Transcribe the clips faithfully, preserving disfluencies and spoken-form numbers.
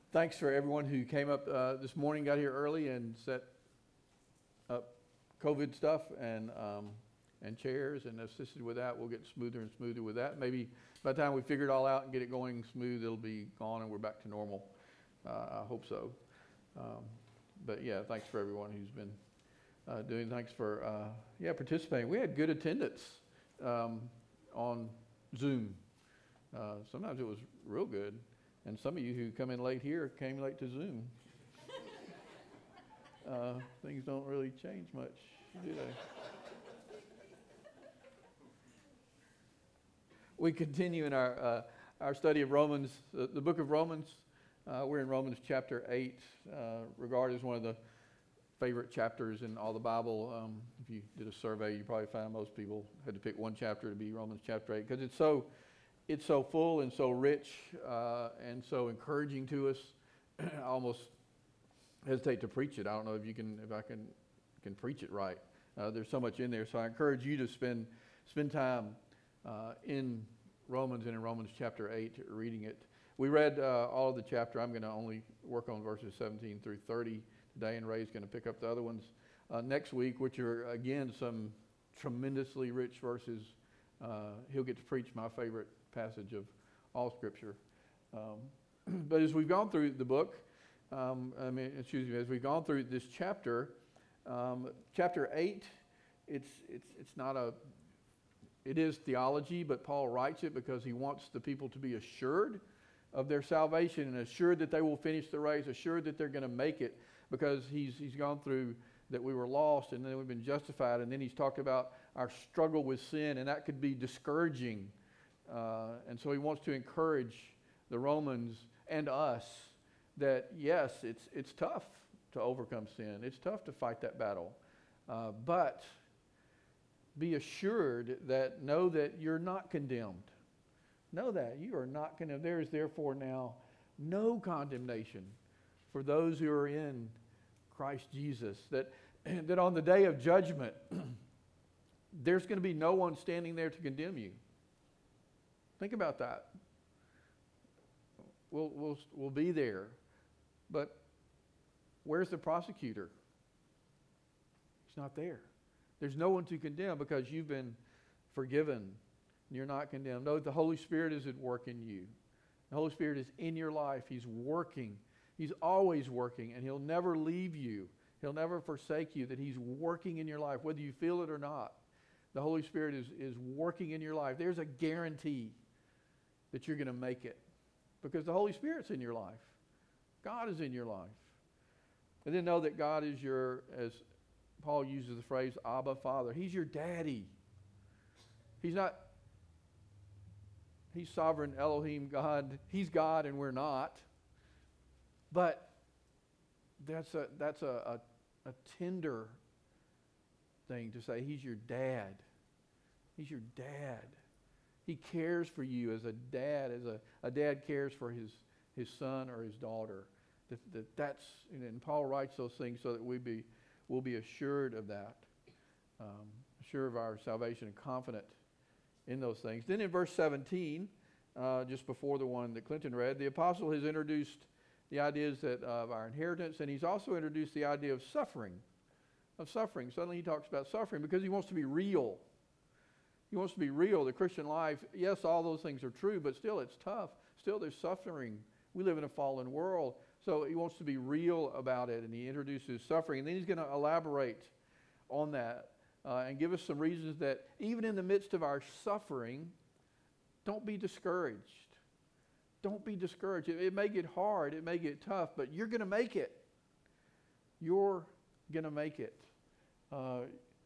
Thanks for everyone who came up uh, this morning, got here early and set up COVID stuff and um, and chairs and assisted with that. We'll get smoother and smoother with that. Maybe by the time we figure it all out and get it going smooth, it'll be gone and we're back to normal. Uh, I hope so. Um, but yeah, thanks for everyone who's been uh, doing. Thanks for uh, yeah participating. We had good attendance um, on Zoom. Uh, sometimes it was real good. And some of you who come in late here came late to Zoom. uh, things don't really change much, do they? We continue in our uh, our study of Romans, uh, the book of Romans. Uh, we're in Romans chapter eight, uh, regarded as one of the favorite chapters in all the Bible. Um, if you did a survey, you probably find most people had to pick one chapter to be Romans chapter eight because it's so It's so full and so rich uh, and so encouraging to us. I almost hesitate to preach it. I don't know if you can, if I can, can preach it right. Uh, there's so much in there, so I encourage you to spend spend time uh, in Romans and in Romans chapter eight, reading it. We read uh, all of the chapter. I'm going to only work on verses seventeen through thirty today, and Ray's going to pick up the other ones uh, next week, which are again some tremendously rich verses. Uh, he'll get to preach my favorite passage of all Scripture. Um, but as we've gone through the book, um, I mean, excuse me, as we've gone through this chapter, um, chapter eight, it's it's it's not a, it is theology, but Paul writes it because he wants the people to be assured of their salvation and assured that they will finish the race, assured that they're going to make it, because he's he's gone through that we were lost and then we've been justified, and then he's talked about our struggle with sin, and that could be discouraging. Uh, and so he wants to encourage the Romans and us that, yes, it's it's tough to overcome sin. It's tough to fight that battle. Uh, but be assured that, know that you're not condemned. Know that you are not condemned. There is therefore now no condemnation for those who are in Christ Jesus. That, that on the day of judgment, there's going to be no one standing there to condemn you. Think about that. We'll, we'll, we'll be there. But where's the prosecutor? He's not there. There's no one to condemn because you've been forgiven. You're not condemned. No, the Holy Spirit is at work in you. The Holy Spirit is in your life. He's working. He's always working, and He'll never leave you. He'll never forsake you, that He's working in your life, whether you feel it or not. The Holy Spirit is, is working in your life. There's a guarantee that you're going to make it because the Holy Spirit's in your life. God is in your life. And then know that God is your, as Paul uses the phrase, Abba, Father. He's your daddy. He's not, He's sovereign Elohim, God. He's God and we're not. But that's a, that's a, a, a tender thing to say. He's your dad. He's your dad. He cares for you as a dad, as a, a dad cares for his, his son or his daughter. That, that that's, and Paul writes those things so that we be, we'll be assured of that, um, assured of our salvation and confident in those things. Then in verse seventeen, uh, just before the one that Clinton read, the apostle has introduced the ideas that of our inheritance, and he's also introduced the idea of suffering, of suffering. Suddenly he talks about suffering because he wants to be real. He wants to be real. The Christian life, yes, all those things are true, but still it's tough. Still there's suffering. We live in a fallen world. So he wants to be real about it, and he introduces suffering. And then he's going to elaborate on that uh, and give us some reasons that even in the midst of our suffering, don't be discouraged. Don't be discouraged. It, it may get hard. It may get tough, but you're going to make it. You're going to make it. Uh,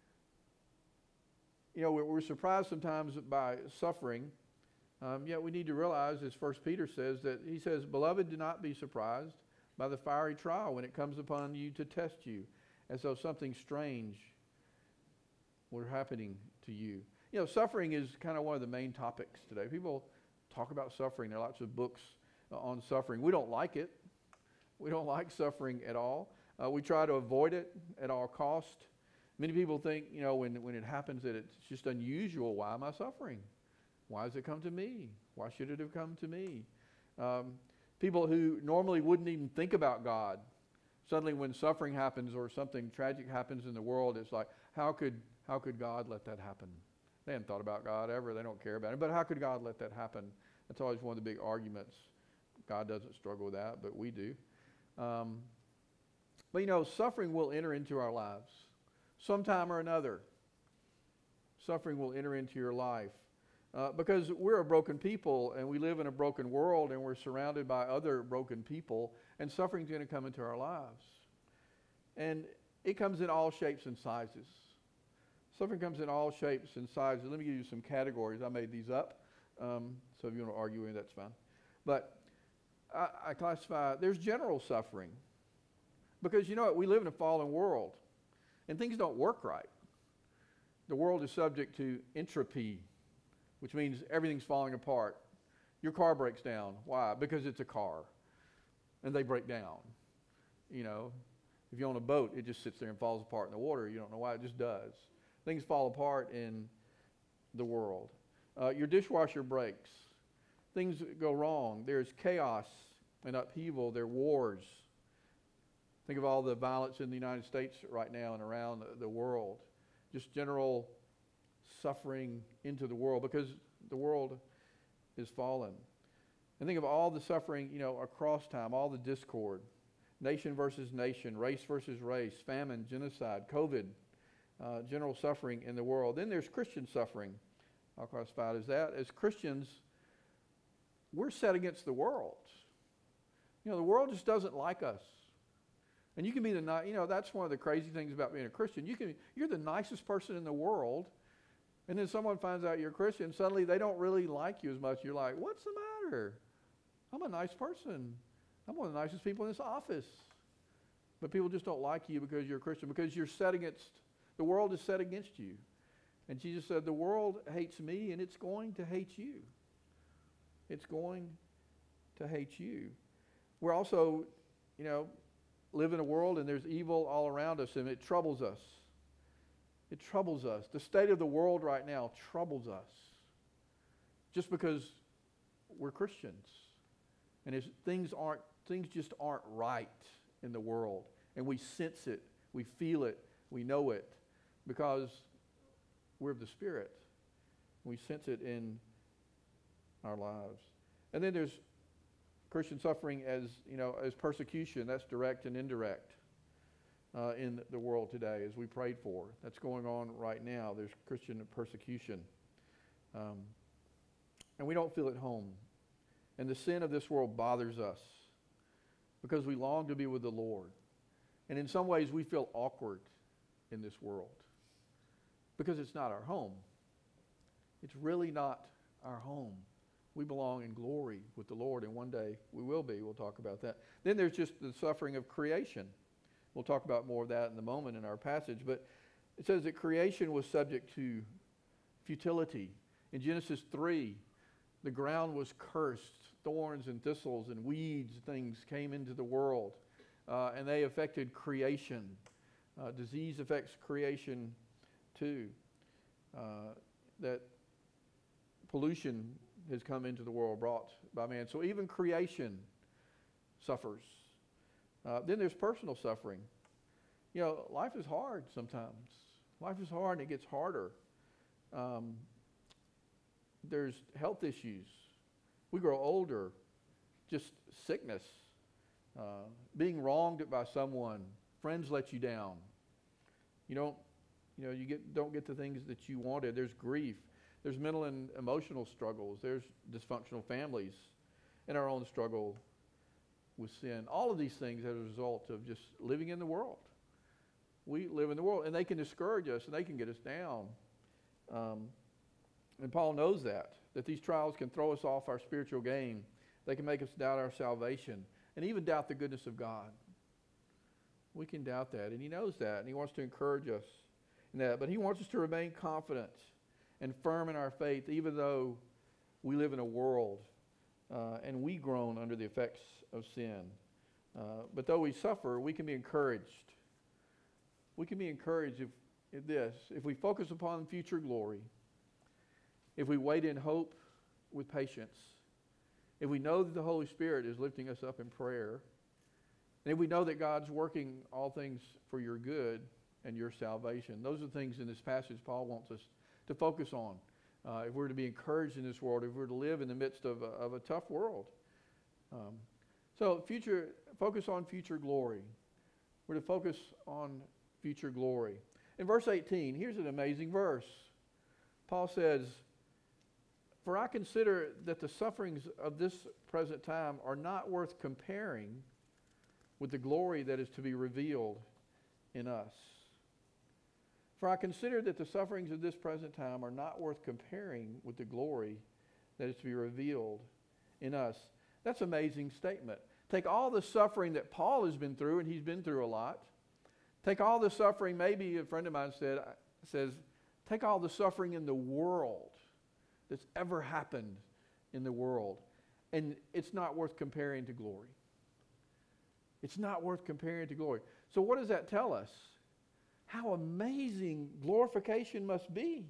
You know, we're, we're surprised sometimes by suffering. Um, yet we need to realize, as First Peter says, that he says, "Beloved, do not be surprised by the fiery trial when it comes upon you to test you, as though something strange were happening to you." You know, suffering is kind of one of the main topics today. People talk about suffering. There are lots of books uh, on suffering. We don't like it. We don't like suffering at all. Uh, we try to avoid it at all cost. Many people think, you know, when, when it happens that it's just unusual. Why am I suffering? Why has it come to me? Why should it have come to me? Um, People who normally wouldn't even think about God, suddenly when suffering happens or something tragic happens in the world, it's like, how could how could God let that happen? They hadn't thought about God ever. They don't care about it. But how could God let that happen? That's always one of the big arguments. God doesn't struggle with that, but we do. Um, but, you know, suffering will enter into our lives sometime or another. Suffering will enter into your life. Uh, because we're a broken people, and we live in a broken world, and we're surrounded by other broken people, and suffering's going to come into our lives. And it comes in all shapes and sizes. Suffering comes in all shapes and sizes. Let me give you some categories. I made these up, um, so if you want to argue with me, that's fine. But I, I classify, there's general suffering. Because, you know what, we live in a fallen world, and things don't work right. The world is subject to entropy, which means everything's falling apart. Your car breaks down. Why? Because it's a car, and they break down. You know, if you own a boat, it just sits there and falls apart in the water. You don't know why, it just does. Things fall apart in the world. Uh, your dishwasher breaks. Things go wrong. There's chaos and upheaval. There are wars. Think of all the violence in the United States right now and around the, the world. Just general suffering into the world because the world is fallen. And think of all the suffering, you know, across time, all the discord. Nation versus nation, race versus race, famine, genocide, COVID, uh, general suffering in the world. Then there's Christian suffering. I'll classify it as that. As Christians, we're set against the world. You know, the world just doesn't like us. And you can be the, ni- you know, that's one of the crazy things about being a Christian. You can, you're the nicest person in the world, and then someone finds out you're a Christian, suddenly they don't really like you as much. You're like, what's the matter? I'm a nice person. I'm one of the nicest people in this office. But people just don't like you because you're a Christian, because you're set against, the world is set against you. And Jesus said, the world hates me, and it's going to hate you. It's going to hate you. We're also, you know, live in a world and there's evil all around us, and it troubles us. It troubles us. The state of the world right now troubles us just because we're Christians. And if things aren't, things just aren't right in the world. And we sense it, we feel it, we know it because we're of the Spirit. We sense it in our lives. And then there's Christian suffering as, you know, as persecution. That's direct and indirect uh, in the world today, as we prayed for. That's going on right now. There's Christian persecution. Um, and we don't feel at home. And the sin of this world bothers us because we long to be with the Lord. And in some ways, we feel awkward in this world because it's not our home. It's really not our home. We belong in glory with the Lord, and one day we will be. We'll talk about that. Then there's just the suffering of creation. We'll talk about more of that in a moment in our passage. But it says that creation was subject to futility. In Genesis three, the ground was cursed. Thorns and thistles and weeds, things came into the world, uh, and they affected creation. Uh, disease affects creation too. Uh, that pollution has come into the world brought by man. So even creation suffers. Uh, then there's personal suffering. You know, life is hard sometimes. Life is hard and it gets harder. Um, there's health issues. We grow older. Just sickness. Uh, being wronged by someone. Friends let you down. You don't, you know, you get don't get the things that you wanted. There's grief. There's mental and emotional struggles. There's dysfunctional families and our own struggle with sin. All of these things as a result of just living in the world. We live in the world, and they can discourage us, and they can get us down. Um, and Paul knows that, that these trials can throw us off our spiritual game. They can make us doubt our salvation and even doubt the goodness of God. We can doubt that, and he knows that, and he wants to encourage us in that. But he wants us to remain confident and firm in our faith, even though we live in a world uh, and we groan under the effects of sin. Uh, but though we suffer, we can be encouraged. We can be encouraged if, if this, if we focus upon future glory, if we wait in hope with patience, if we know that the Holy Spirit is lifting us up in prayer, and if we know that God's working all things for your good and your salvation, those are the things in this passage Paul wants us to focus on. Uh, if we're to be encouraged in this world, if we're to live in the midst of a, of a tough world. Um, so future, focus on future glory. We're to focus on future glory. In verse eighteen, here's an amazing verse. Paul says, "For I consider that the sufferings of this present time are not worth comparing with the glory that is to be revealed in us. For I consider that the sufferings of this present time are not worth comparing with the glory that is to be revealed in us." That's an amazing statement. Take all the suffering that Paul has been through, and he's been through a lot. Take all the suffering, maybe a friend of mine said, says, take all the suffering in the world that's ever happened in the world, and it's not worth comparing to glory. It's not worth comparing to glory. So what does that tell us? How amazing glorification must be.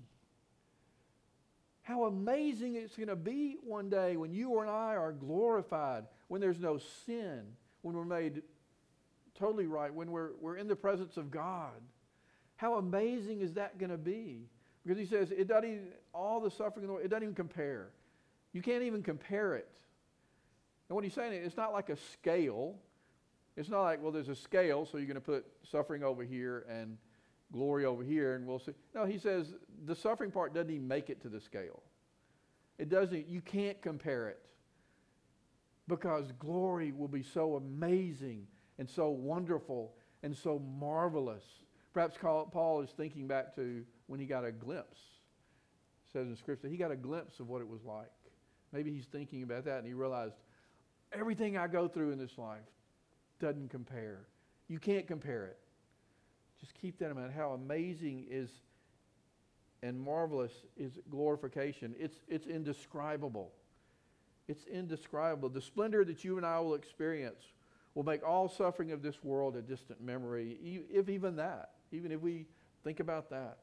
How amazing it's going to be one day when you and I are glorified, when there's no sin, when we're made totally right, when we're, we're in the presence of God. How amazing is that going to be? Because he says, it doesn't even, all the suffering in the world, it doesn't even compare. You can't even compare it. And what he's saying, it's not like a scale. It's not like, well, there's a scale, so you're going to put suffering over here and glory over here, and we'll see. No, he says the suffering part doesn't even make it to the scale. It doesn't, you can't compare it. Because glory will be so amazing and so wonderful and so marvelous. Perhaps Paul is thinking back to when he got a glimpse. It says in Scripture, he got a glimpse of what it was like. Maybe he's thinking about that and he realized, everything I go through in this life doesn't compare. You can't compare it. Just keep that in mind. How amazing is and marvelous is glorification. It's, it's indescribable. It's indescribable. The splendor that you and I will experience will make all suffering of this world a distant memory, if even that, even if we think about that.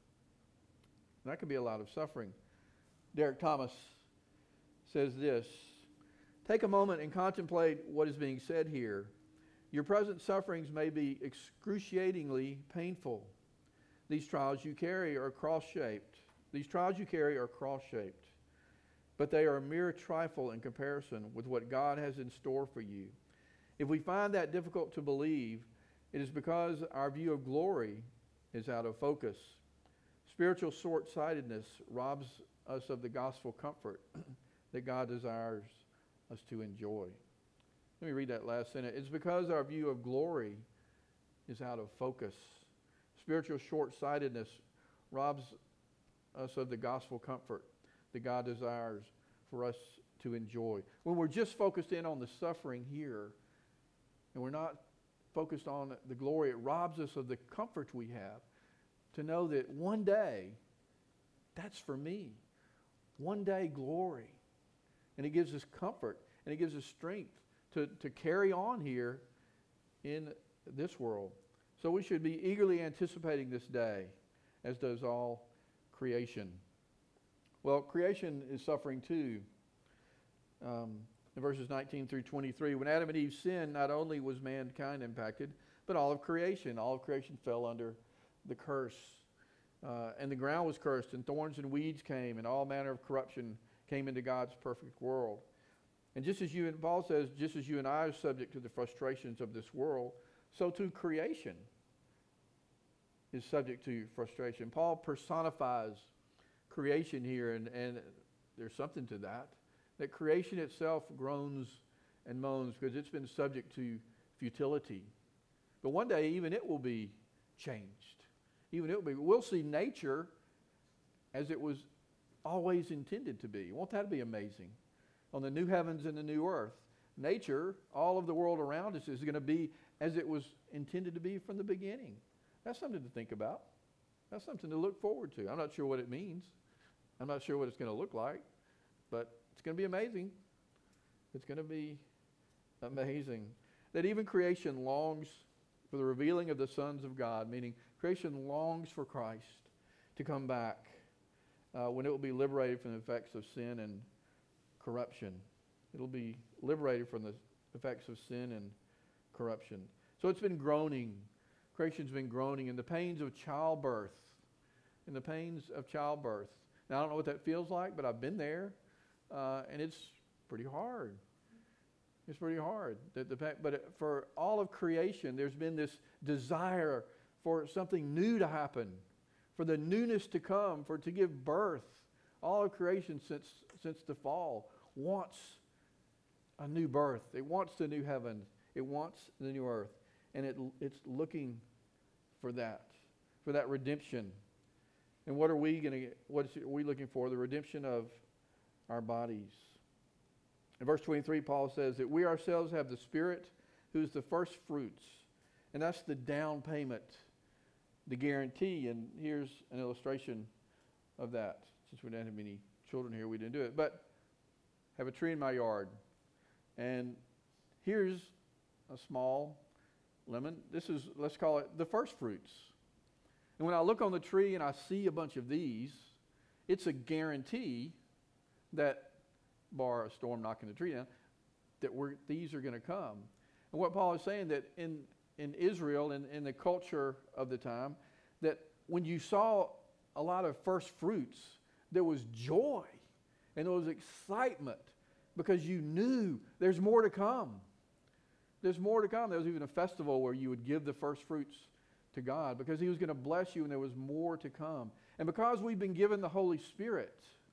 And that could be a lot of suffering. Derek Thomas says this, "Take a moment and contemplate what is being said here. Your present sufferings may be excruciatingly painful. These trials you carry are cross-shaped. These trials you carry are cross-shaped. But they are a mere trifle in comparison with what God has in store for you. If we find that difficult to believe, it is because our view of glory is out of focus. Spiritual short-sightedness robs us of the gospel comfort that God desires us to enjoy." Let me read that last sentence. It's because our view of glory is out of focus. Spiritual short-sightedness robs us of the gospel comfort that God desires for us to enjoy. When we're just focused in on the suffering here, and we're not focused on the glory, it robs us of the comfort we have to know that one day, that's for me. One day, glory. And it gives us comfort, and it gives us strength to, to carry on here in this world. So we should be eagerly anticipating this day, as does all creation. Well, creation is suffering too. Um, in verses nineteen through twenty-three, when Adam and Eve sinned, not only was mankind impacted, but all of creation. All of creation fell under the curse. Uh, and the ground was cursed, and thorns and weeds came, and all manner of corruption came into God's perfect world. And just as you, and Paul says, just as you and I are subject to the frustrations of this world, so too creation is subject to frustration. Paul personifies creation here, and, and there's something to that, that creation itself groans and moans because it's been subject to futility. But one day, even it will be changed. Even it will be. We'll see nature as it was always intended to be. Won't that be amazing? On the new heavens and the new earth, nature, all of the world around us is going to be as it was intended to be from the beginning. That's something to think about. That's something to look forward to. I'm not sure what it means. I'm not sure what it's going to look like, but it's going to be amazing. It's going to be amazing. That even creation longs for the revealing of the sons of God, meaning creation longs for Christ to come back uh, when it will be liberated from the effects of sin and corruption. It'll be liberated from the effects of sin and corruption. So it's been groaning. Creation's been groaning in the pains of childbirth. In the pains of childbirth. Now, I don't know what that feels like, but I've been there, uh, and it's pretty hard. It's pretty hard. The, the, but for all of creation, there's been this desire for something new to happen, for the newness to come, for to give birth. All of creation since since the fall wants a new birth. It wants the new heaven. It wants the new earth, and it it's looking for that, for that redemption. And what are we going to get? What are we looking for? The redemption of our bodies. In verse twenty-three, Paul says that we ourselves have the Spirit who is the first fruits. And that's the down payment, the guarantee. And here's an illustration of that. Since we didn't have many children here, we didn't do it. But I have a tree in my yard. And here's a small lemon. This is, let's call it the first fruits. And when I look on the tree and I see a bunch of these, it's a guarantee that, bar a storm knocking the tree down, that we're, these are going to come. And what Paul is saying, that in, in Israel, in, in the culture of the time, that when you saw a lot of first fruits, there was joy and there was excitement because you knew there's more to come. There's more to come. There was even a festival where you would give the first fruits to God because he was going to bless you and there was more to come. And because we've been given the Holy Spirit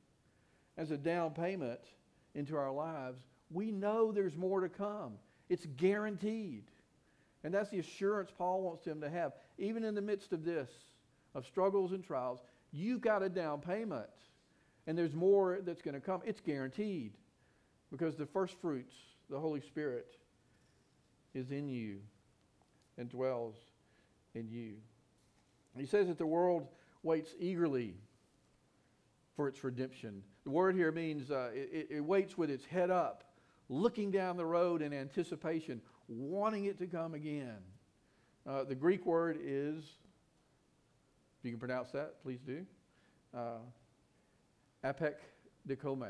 as a down payment into our lives, we know there's more to come. It's guaranteed. And that's the assurance Paul wants them to have. Even in the midst of this, of struggles and trials, you've got a down payment. And there's more that's going to come. It's guaranteed. Because the first fruits, the Holy Spirit, is in you and dwells in you. He says that the world waits eagerly for its redemption. The word here means uh, it, it waits with its head up, looking down the road in anticipation, wanting it to come again. Uh, the Greek word is, if you can pronounce that, please do, uh, apekdikome.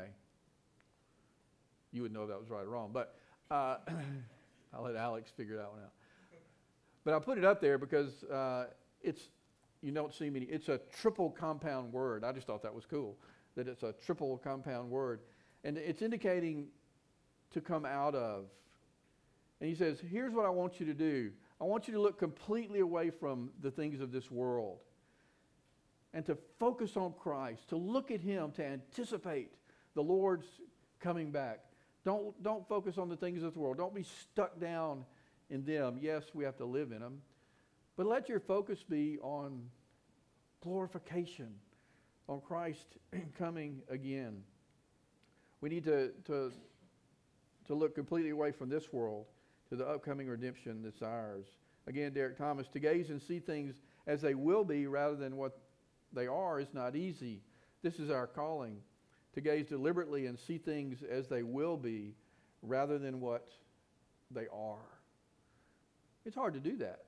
You would know if that was right or wrong, but uh, I'll let Alex figure that one out. But I put it up there because uh, it's, you don't see many, it's a triple compound word. I just thought that was cool, that it's a triple compound word. And it's indicating to come out of. And he says, here's what I want you to do. I want you to look completely away from the things of this world and to focus on Christ, to look at him, to anticipate the Lord's coming back. Don't, don't focus on the things of the world. Don't be stuck down in them. Yes, we have to live in them. But let your focus be on glorification, on Christ coming again. We need to, to, to look completely away from this world to the upcoming redemption that's ours. Again, Derek Thomas, to gaze and see things as they will be rather than what they are is not easy. This is our calling, to gaze deliberately and see things as they will be rather than what they are. It's hard to do that.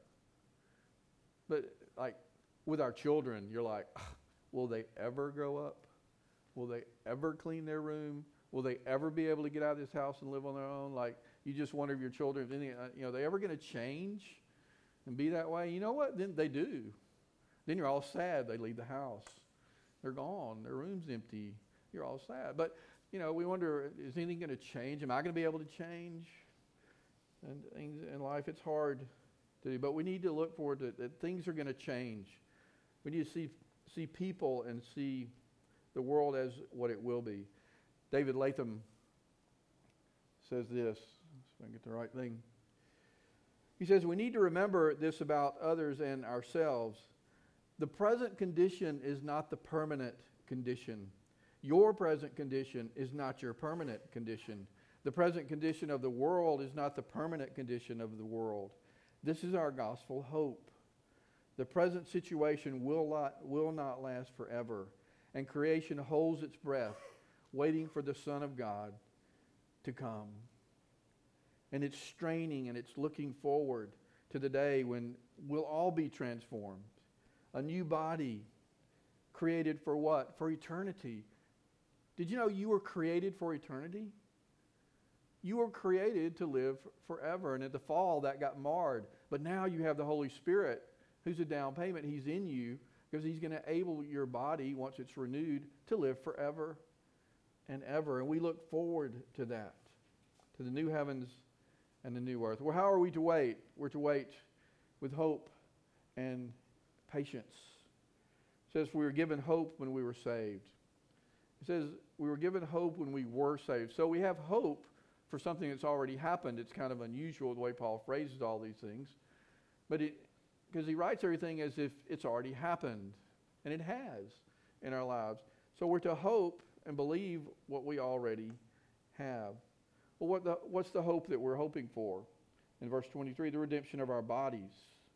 But like with our children, you're like, will they ever grow up? Will they ever clean their room? Will they ever be able to get out of this house and live on their own? Like, you just wonder if your children, you know, are they ever going to change and be that way? You know what? Then they do. Then you're all sad they leave the house. They're gone. Their room's empty. You're all sad. But, you know, we wonder, is anything going to change? Am I going to be able to change? And things in life, it's hard to do. But we need to look forward to that things are going to change. We need to see see people and see the world as what it will be. David Latham says this, so I can get the right thing. He says, we need to remember this about others and ourselves. The present condition is not the permanent condition. Your present condition is not your permanent condition. The present condition of the world is not the permanent condition of the world. This is our gospel hope. The present situation will not, will not last forever, and creation holds its breath, waiting for the Son of God to come. And it's straining and it's looking forward to the day when we'll all be transformed. A new body created for what? For eternity. Did you know you were created for eternity? You were created to live forever. And at the fall, that got marred. But now you have the Holy Spirit, who's a down payment. He's in you because he's going to enable your body, once it's renewed, to live forever and ever. And we look forward to that, to the new heavens and the new earth. Well, how are we to wait? We're to wait with hope and patience. It says we were given hope when we were saved. It says we were given hope when we were saved. So we have hope for something that's already happened. It's kind of unusual the way Paul phrases all these things. But it, because he writes everything as if it's already happened. And it has in our lives. So we're to hope and believe what we already have. Well, what the, what's the hope that we're hoping for? In verse twenty-three, the redemption of our bodies.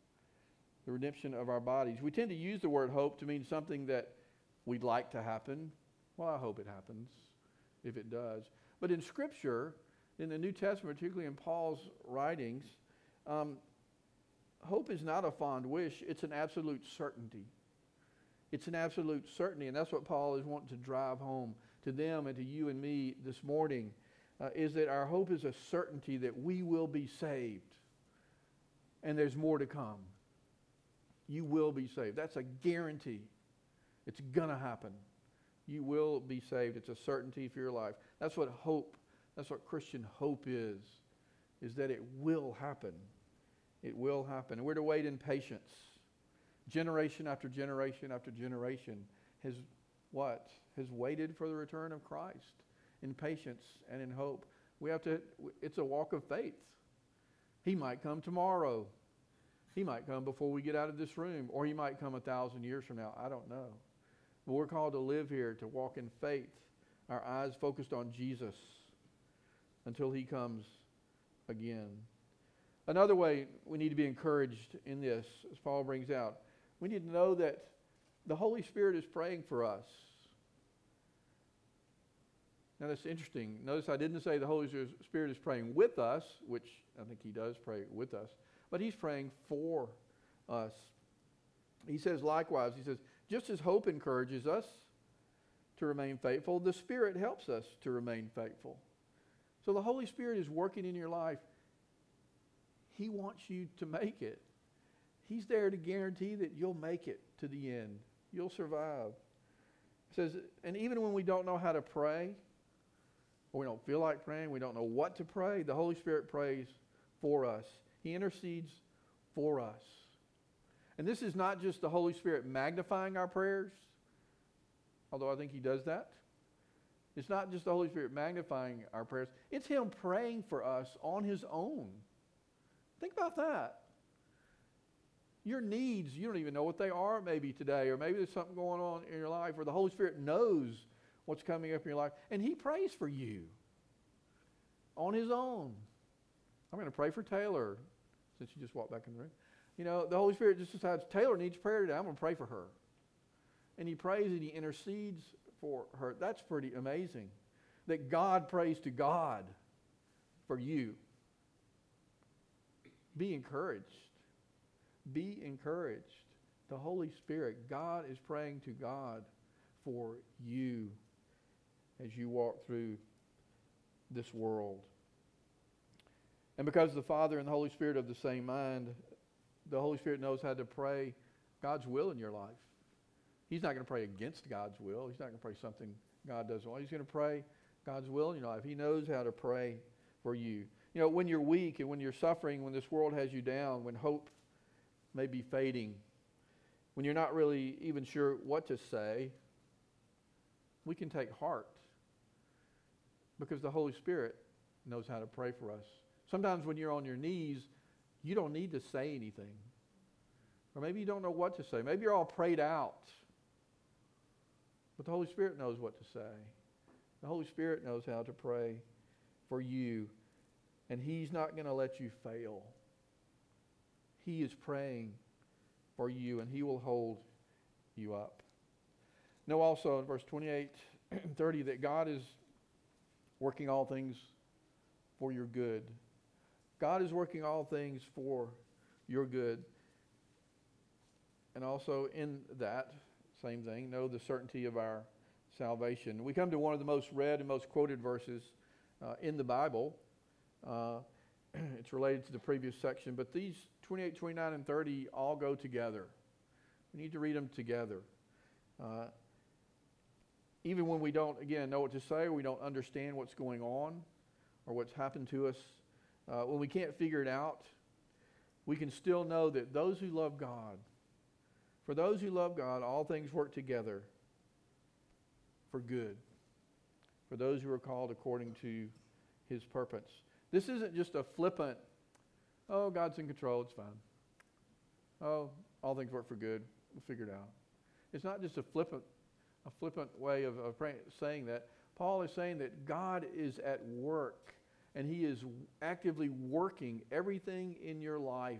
The redemption of our bodies. We tend to use the word hope to mean something that we'd like to happen. Well, I hope it happens, if it does. But in Scripture, in the New Testament, particularly in Paul's writings, um, hope is not a fond wish. It's an absolute certainty. It's an absolute certainty, and that's what Paul is wanting to drive home to them and to you and me this morning, uh, is that our hope is a certainty that we will be saved, and there's more to come. You will be saved. That's a guarantee. It's going to happen. You will be saved. It's a certainty for your life. That's what hope, that's what Christian hope is, is that it will happen. It will happen. And we're to wait in patience. Generation after generation after generation has what? Has waited for the return of Christ in patience and in hope. We have to, it's a walk of faith. He might come tomorrow. He might come before we get out of this room, or he might come a thousand years from now. I don't know. But we're called to live here, to walk in faith, our eyes focused on Jesus until he comes again. Another way we need to be encouraged in this, as Paul brings out, we need to know that the Holy Spirit is praying for us. Now that's interesting. Notice I didn't say the Holy Spirit is praying with us, which I think he does pray with us, but he's praying for us. He says likewise, he says, just as hope encourages us to remain faithful, the Spirit helps us to remain faithful. So the Holy Spirit is working in your life. He wants you to make it. He's there to guarantee that you'll make it to the end. You'll survive. It says, and even when we don't know how to pray, or we don't feel like praying, we don't know what to pray, the Holy Spirit prays for us. He intercedes for us. And this is not just the Holy Spirit magnifying our prayers, although I think he does that. It's not just the Holy Spirit magnifying our prayers. It's him praying for us on his own. Think about that. Your needs, you don't even know what they are maybe today, or maybe there's something going on in your life where the Holy Spirit knows what's coming up in your life, and he prays for you on his own. I'm going to pray for Taylor, since you just walked back in the room. You know, the Holy Spirit just decides, Taylor needs prayer today. I'm going to pray for her. And he prays and he intercedes for her. That's pretty amazing. That God prays to God for you. Be encouraged. Be encouraged. The Holy Spirit, God is praying to God for you as you walk through this world. And because the Father and the Holy Spirit are of the same mind, the Holy Spirit knows how to pray God's will in your life. He's not going to pray against God's will. He's not going to pray something God doesn't want. He's going to pray God's will in your life. He knows how to pray for you. You know, when you're weak and when you're suffering, when this world has you down, when hope may be fading, when you're not really even sure what to say, we can take heart because the Holy Spirit knows how to pray for us. Sometimes when you're on your knees, you don't need to say anything. Or maybe you don't know what to say. Maybe you're all prayed out. But the Holy Spirit knows what to say. The Holy Spirit knows how to pray for you. And he's not going to let you fail. He is praying for you, and he will hold you up. Know also in verse twenty-eight and thirty that God is working all things for your good. God is working all things for your good. And also in that, same thing, know the certainty of our salvation. We come to one of the most read and most quoted verses uh, in the Bible, Uh, it's related to the previous section, but these twenty-eight, twenty-nine, and thirty all go together. We need to read them together. Uh, even when we don't, again, know what to say, or we don't understand what's going on or what's happened to us, uh, when we can't figure it out, we can still know that those who love God, for those who love God, all things work together for good, for those who are called according to His purpose. This isn't just a flippant, oh, God's in control, it's fine. Oh, all things work for good, we'll figure it out. It's not just a flippant, a flippant way of, of praying, saying that. Paul is saying that God is at work, and He is actively working everything in your life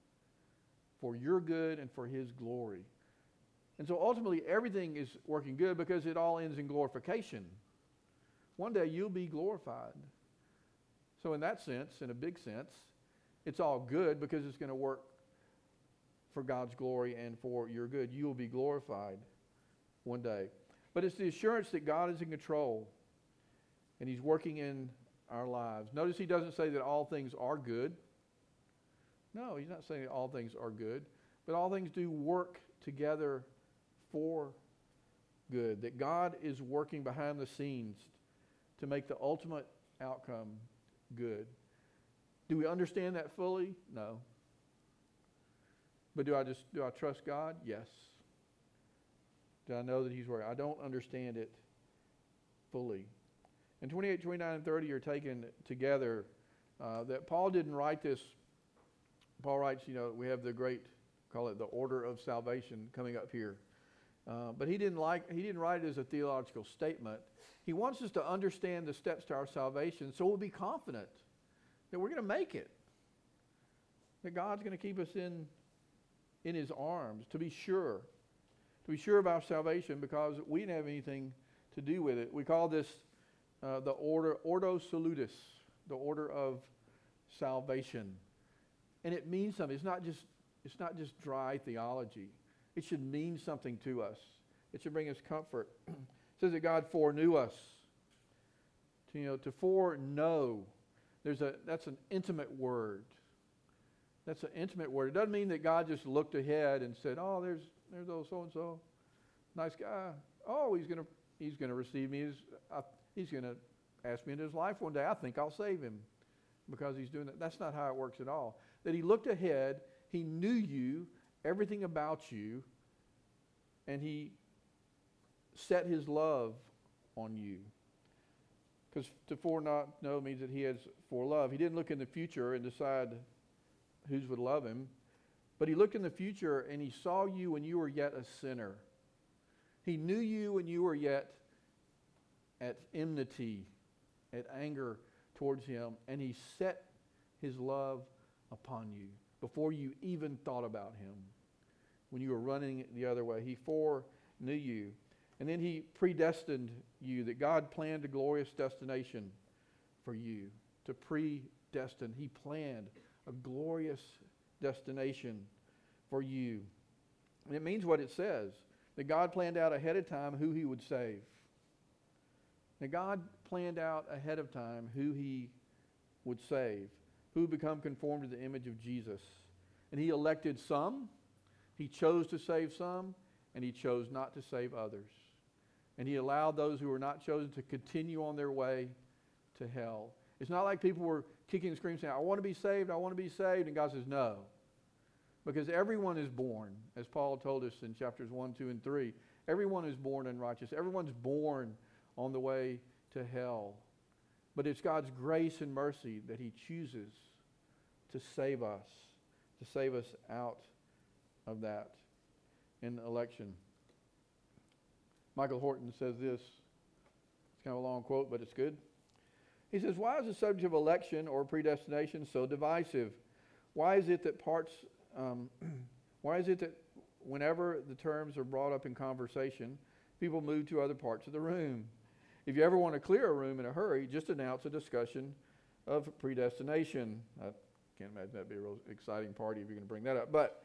for your good and for His glory. And so ultimately everything is working good because it all ends in glorification. One day you'll be glorified. So in that sense, in a big sense, it's all good because it's going to work for God's glory and for your good. You will be glorified one day. But it's the assurance that God is in control and He's working in our lives. Notice He doesn't say that all things are good. No, He's not saying that all things are good, but all things do work together for good. That God is working behind the scenes to make the ultimate outcome good. Do we understand that fully? No. But do I just do I trust God? Yes. Do I know that He's working? I don't understand it fully. And twenty-eight, twenty-nine, and thirty are taken together. Uh, that Paul didn't write this. Paul writes, you know, we have the great, call it the order of salvation coming up here. Uh, but he didn't like he didn't write it as a theological statement. He wants us to understand the steps to our salvation so we'll be confident that we're going to make it. That God's going to keep us in, in His arms, to be sure. To be sure of our salvation because we didn't have anything to do with it. We call this uh, the order, Ordo Salutis, the order of salvation. And it means something. It's not just it's not just dry theology. It should mean something to us. It should bring us comfort. It says that God foreknew us. To, you know, to foreknow. There's a that's an intimate word. That's an intimate word. It doesn't mean that God just looked ahead and said, "Oh, there's there's old so and so, nice guy. Oh, he's gonna he's gonna receive me. He's uh, he's gonna ask me into his life one day. I think I'll save him because he's doing that." That's not how it works at all. That He looked ahead. He knew you, everything about you, and He set His love on you. Because to foreknow means that He has forelove. He didn't look in the future and decide who would love Him, but He looked in the future and He saw you when you were yet a sinner. He knew you when you were yet at enmity, at anger towards Him, and He set His love upon you before you even thought about Him. When you were running the other way, He foreknew you. And then He predestined you, that God planned a glorious destination for you. To predestine, He planned a glorious destination for you. And it means what it says, that God planned out ahead of time who He would save. That God planned out ahead of time who He would save, who would become conformed to the image of Jesus. And He elected some, He chose to save some, and He chose not to save others. And He allowed those who were not chosen to continue on their way to hell. It's not like people were kicking and screaming saying, "I want to be saved, I want to be saved," and God says no. Because everyone is born, as Paul told us in chapters one, two, and three, everyone is born unrighteous. Everyone's born on the way to hell. But it's God's grace and mercy that He chooses to save us, to save us out of that in election. Michael Horton says this. It's kind of a long quote, but it's good. He says, "Why is the subject of election or predestination so divisive? Why is it that parts, um, why is it that whenever the terms are brought up in conversation, people move to other parts of the room? If you ever want to clear a room in a hurry, just announce a discussion of predestination." I can't imagine that'd be a real exciting party if you're going to bring that up. But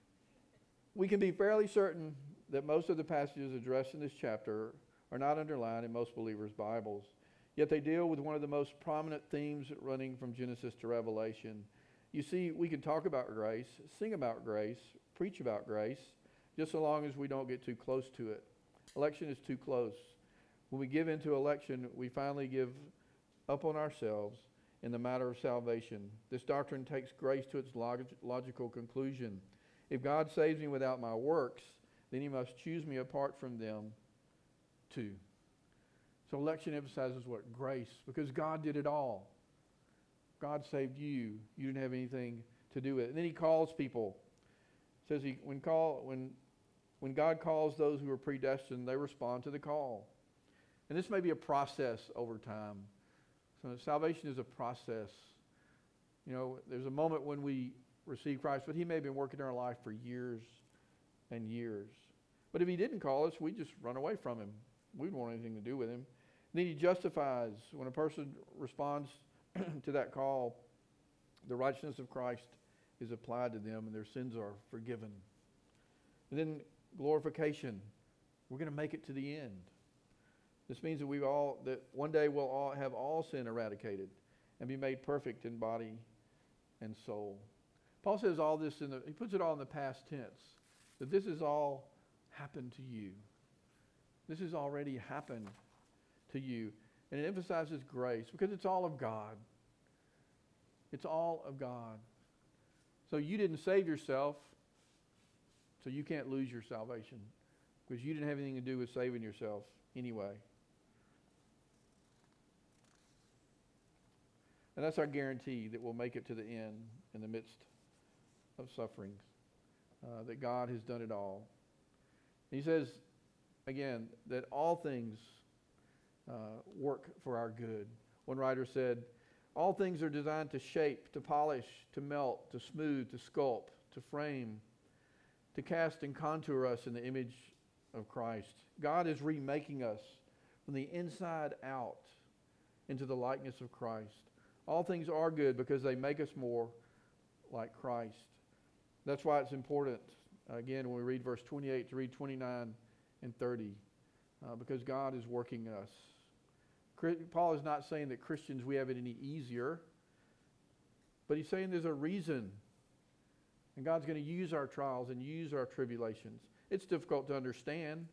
we can be fairly certain that most of the passages addressed in this chapter are not underlined in most believers' Bibles. Yet they deal with one of the most prominent themes running from Genesis to Revelation. You see, we can talk about grace, sing about grace, preach about grace, just so long as we don't get too close to it. Election is too close. When we give into election, we finally give up on ourselves in the matter of salvation. This doctrine takes grace to its log- logical conclusion. If God saves me without my works, then he must choose me apart from them too. So election emphasizes what? Grace. Because God did it all. God saved you. You didn't have anything to do with it. And then he calls people. It says he when call when when God calls those who are predestined, they respond to the call. And this may be a process over time. So salvation is a process. You know, there's a moment when we receive Christ, but he may have been working in our life for years and years. But if he didn't call us, we just run away from him. We don't want anything to do with him. And then he justifies. When a person responds to that call, the righteousness of Christ is applied to them and their sins are forgiven. And then glorification. We're going to make it to the end. This means that we all that one day we'll all have all sin eradicated and be made perfect in body and soul. Paul says all this in the he puts it all in the past tense. That this has all happened to you. This has already happened to you. And it emphasizes grace because it's all of God. It's all of God. So you didn't save yourself, so you can't lose your salvation because you didn't have anything to do with saving yourself anyway. And that's our guarantee that we'll make it to the end in the midst of sufferings, uh, that God has done it all. He says, again, that all things uh, work for our good. One writer said, all things are designed to shape, to polish, to melt, to smooth, to sculpt, to frame, to cast and contour us in the image of Christ. God is remaking us from the inside out into the likeness of Christ. All things are good because they make us more like Christ. That's why it's important, again, when we read verse twenty-eight, to read twenty-nine and thirty, uh, because God is working us. Paul is not saying that Christians, we have it any easier, but he's saying there's a reason. And God's going to use our trials and use our tribulations. It's difficult to understand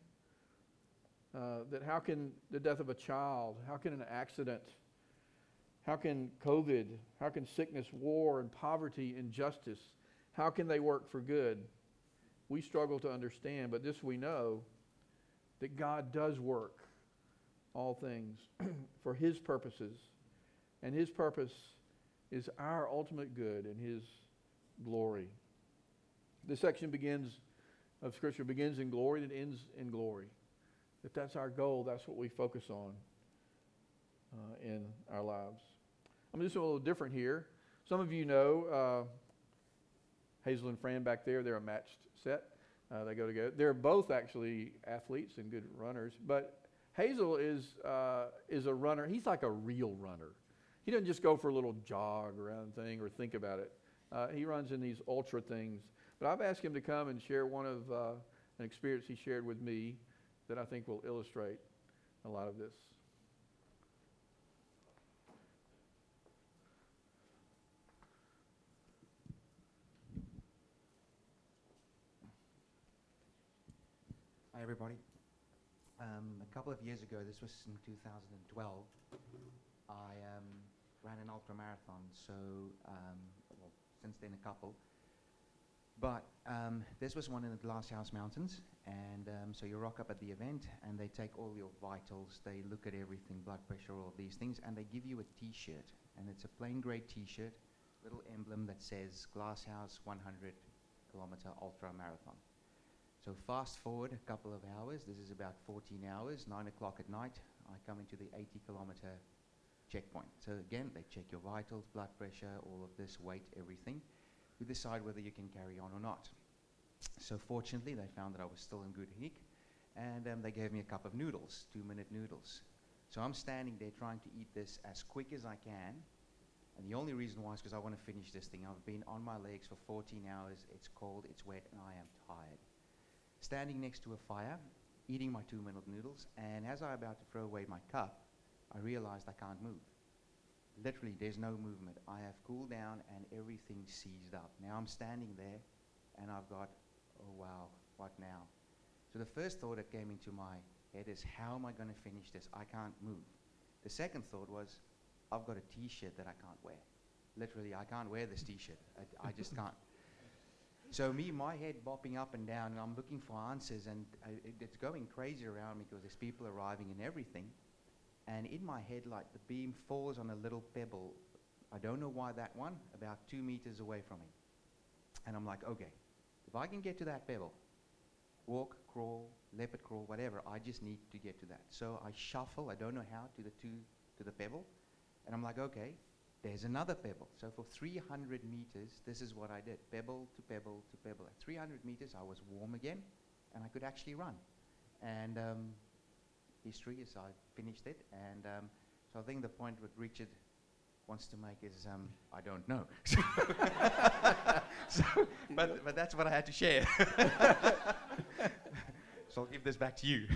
uh, that how can the death of a child, how can an accident, how can COVID, how can sickness, war, and poverty, injustice, how can they work for good? We struggle to understand, but this we know, that God does work all things for his purposes. And his purpose is our ultimate good and his glory. This section begins of Scripture begins in glory and it ends in glory. If that's our goal, that's what we focus on uh, in our lives. I'm going to do something a little different here. Some of you know uh, Hazel and Fran back there. They're a matched set. Uh, they go together. They're both actually athletes and good runners. But Hazel is uh, is a runner. He's like a real runner. He doesn't just go for a little jog around thing or think about it. Uh, he runs in these ultra things. But I've asked him to come and share one of uh, an experience he shared with me that I think will illustrate a lot of this. Hi, everybody. Um, a couple of years ago, this was in two thousand twelve, I um, ran an ultra marathon. So, um, well, since then a couple. But um, this was one in the Glasshouse Mountains, and um, so you rock up at the event, and they take all your vitals, they look at everything, blood pressure, all of these things, and they give you a T-shirt, and it's a plain grey T-shirt, little emblem that says Glasshouse one hundred kilometer ultra marathon. So fast forward a couple of hours, this is about fourteen hours, nine o'clock at night, I come into the eighty kilometer checkpoint. So again, they check your vitals, blood pressure, all of this, weight, everything. You decide whether you can carry on or not. So fortunately, they found that I was still in good nick, and um, they gave me a cup of noodles, two-minute noodles. So I'm standing there trying to eat this as quick as I can, and the only reason why is because I want to finish this thing. I've been on my legs for fourteen hours, it's cold, it's wet, and I am tired. Standing next to a fire, eating my two-minute noodles, and as I'm about to throw away my cup, I realized I can't move. Literally, there's no movement. I have cooled down and everything seized up. Now I'm standing there and I've got, oh wow, what now? So the first thought that came into my head is, how am I going to finish this? I can't move. The second thought was, I've got a t-shirt that I can't wear. Literally, I can't wear this t-shirt. I, I just can't. So me, my head bopping up and down, and I'm looking for answers, and I, it, it's going crazy around me because there's people arriving and everything. And in my head, like, the beam falls on a little pebble. I don't know why that one, about two meters away from me. And I'm like, okay, if I can get to that pebble, walk, crawl, leopard crawl, whatever, I just need to get to that. So I shuffle, I don't know how, to the two, to the pebble. And I'm like, okay, there's another pebble. So for three hundred meters, this is what I did. Pebble to pebble to pebble. At three hundred meters, I was warm again, and I could actually run. And um, history is I finished it. And um, so I think the point what Richard wants to make is, um, I don't know. so, but, but that's what I had to share. So I'll give this back to you.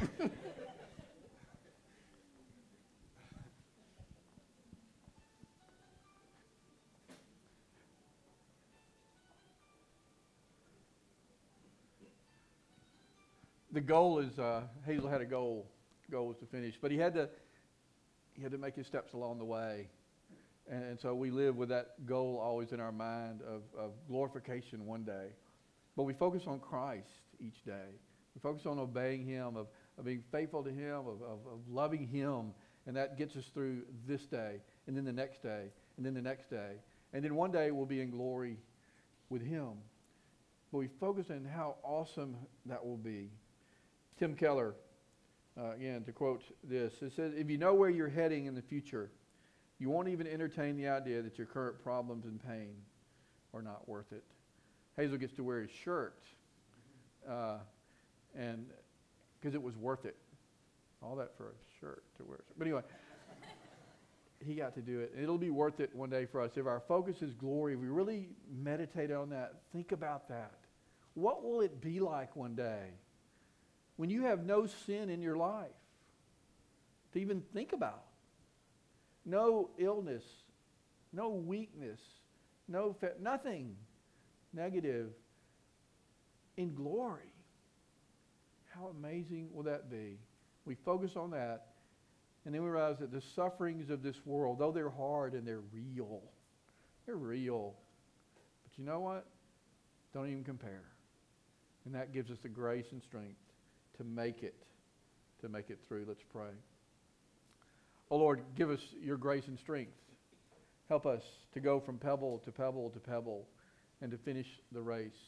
The goal is, uh, Hazel had a goal. Goal was to finish, but he had to, he had to make his steps along the way. And, and so we live with that goal always in our mind of, of glorification one day. But we focus on Christ each day. We focus on obeying Him, of, of being faithful to Him, of, of, of loving Him. And that gets us through this day, and then the next day, and then the next day. And then one day we'll be in glory with Him. But we focus on how awesome that will be. Tim Keller, uh, again, to quote this, it says, if you know where you're heading in the future, you won't even entertain the idea that your current problems and pain are not worth it. Hazel gets to wear his shirt, uh, and because it was worth it. All that for a shirt to wear. But anyway, he got to do it. And it'll be worth it one day for us. If our focus is glory, if we really meditate on that, think about that. What will it be like one day when you have no sin in your life to even think about? No illness, no weakness, no fa- nothing negative in glory. How amazing will that be? We focus on that, and then we realize that the sufferings of this world, though they're hard and they're real, they're real. But you know what? Don't even compare. And that gives us the grace and strength to make it, to make it through. Let's pray. Oh Lord, give us your grace and strength. Help us to go from pebble to pebble to pebble and to finish the race.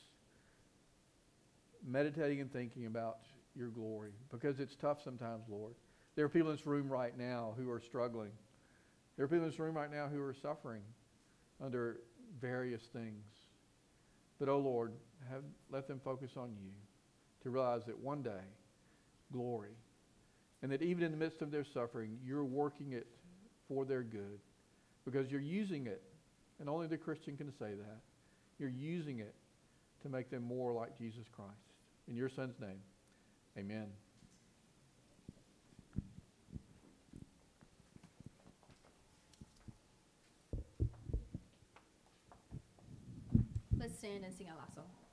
Meditating and thinking about your glory, because it's tough sometimes, Lord. There are people in this room right now who are struggling. There are people in this room right now who are suffering under various things. But, oh Lord, have, let them focus on you to realize that one day, glory, and that even in the midst of their suffering, you're working it for their good, because you're using it, and only the Christian can say that. You're using it to make them more like Jesus Christ. In your Son's name, amen. Let's stand and sing our last song.